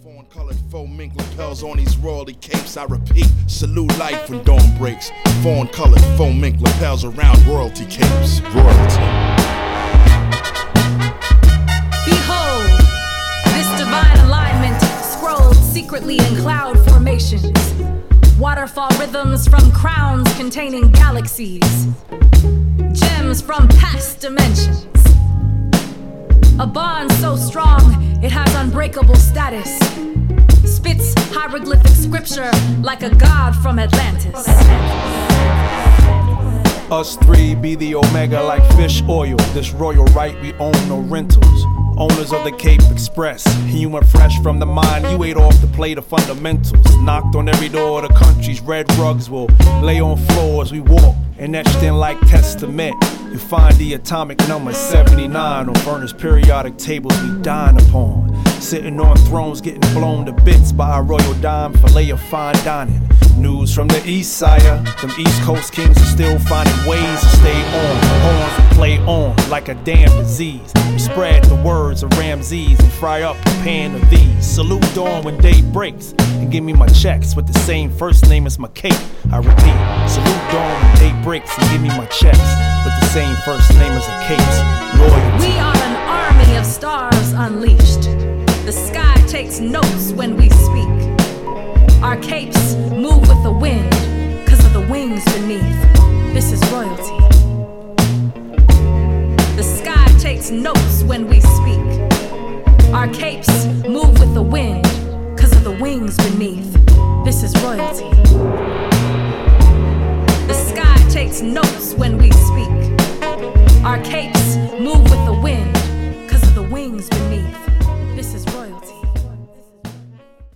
Fawn-colored faux mink lapels on these royalty capes. I repeat, salute life when dawn breaks. Fawn-colored faux mink lapels around royalty capes. Royalty. Behold, this divine alignment scrolled secretly in cloud formations. Waterfall rhythms from crowns containing galaxies. Gems from past dimensions. A bond so strong, it has unbreakable status. Spits hieroglyphic scripture like a god from Atlantis. Us three be the omega like fish oil. This royal right, we own no rentals. Owners of the Cape Express. Humor fresh from the mind, you ate off the plate of fundamentals. Knocked on every door of the country's red rugs will lay on floors we walk. And etched in like testament, you find the atomic number 79 on furnace periodic tables we dine upon. Sitting on thrones getting blown to bits by our royal dime fillet of fine dining. News from the east sire, them east coast kings are still finding ways to stay on. Horns will play on like a damn disease. We spread the words of Ramses and fry up a pan of these. Salute dawn when day breaks and give me my checks with the same first name as my cake. I repeat, salute dawn when day breaks and give me my checks with the same first name as a cape's. Loyalty. We are an army of stars unleashed. The sky takes notes when we speak. Our capes move with the wind, cause of the wings beneath. This is royalty. The sky takes notes when we speak. Our capes move with the wind, cause of the wings beneath. This is royalty. The sky takes notes when we speak. Our capes move with the wind, cause of the wings beneath.